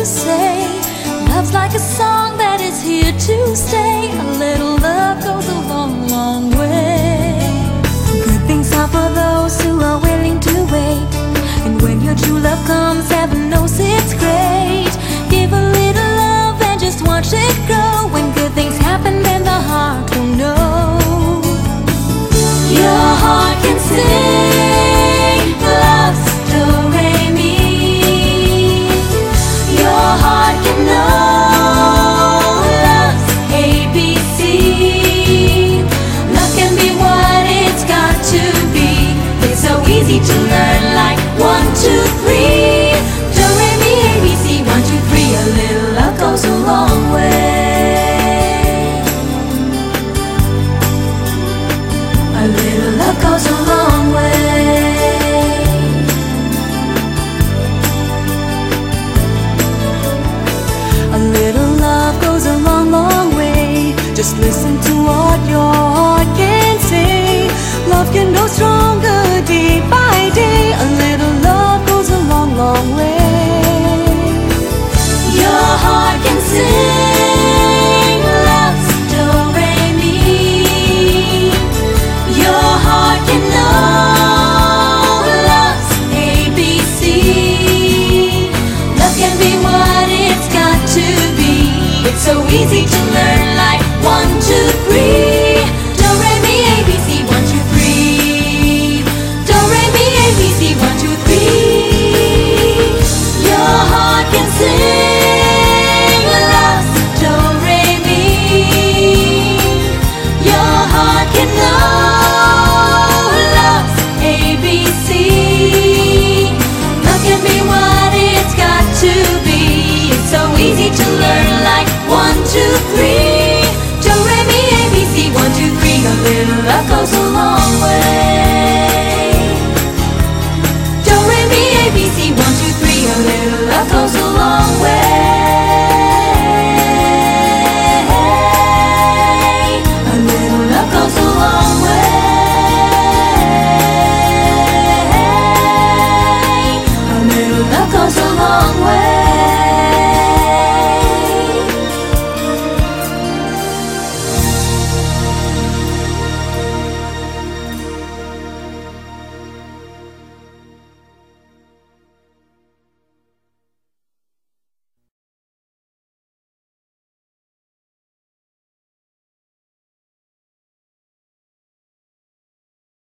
to say. Love's like a song that is here to stay. A little love goes a long, long way. Good things are for those who are willing to wait. And when your true love comes, heaven knows it's great. Give a little love and just watch it grow. When good things happen, then the heart will know. Your heart can sing.